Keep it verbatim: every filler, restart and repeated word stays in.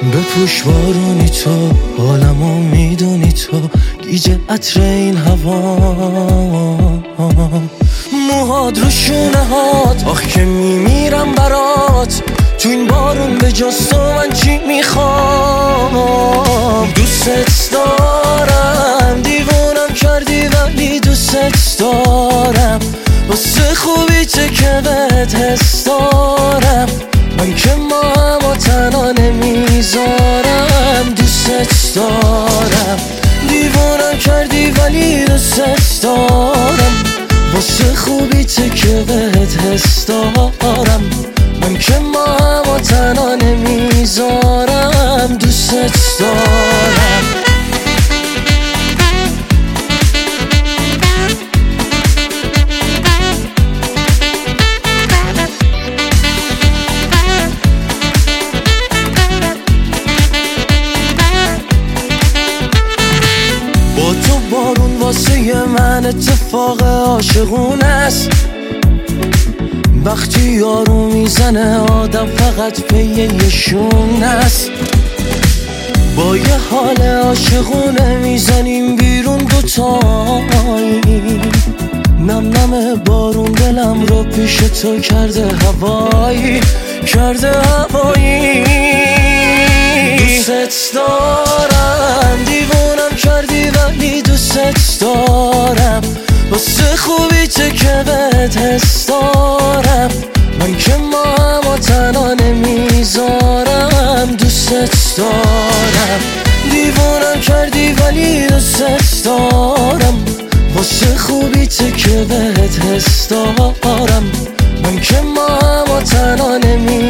بپوش بارونی تو، حالمو میدونی تو، گیج عطر این هوا، موهات رو شونه هات، آخ که میمیرم برات، تو این بارون به جز تو من چی میخوام. دوست دارم، دیوونم کردی ولی دوست دارم، واسه خوبی چه که بهت حس دارم، من که ما هم تنها نمیذارم. دوست دارم، دیوونم کردی ولی دوست دارم، واسه خوبی چه که بهت حس دارم، من که ما هم تنها نمیذارم. دوست دارم. با تو بارون واسه من اتفاق عاشقونه است، وقتی یارو میزنه آدم فقط پی یه شونه است. با یه حال عاشقونه میزنیم بیرون دوتایی، نم نم بارون دلم رو پیش تو کرده هوایی، کرده هوایی. دوست دارم، دیوونم کردی ولی دوست دارم، واسه خوبی چه که بهت حس دارم، من که ما هم تنها نمیذارم. دوست دارم، دیوونم کردی ولی دوست دارم، واسه خوبی چه که بهت حس دارم، من که ما هم تنها نمیذارم.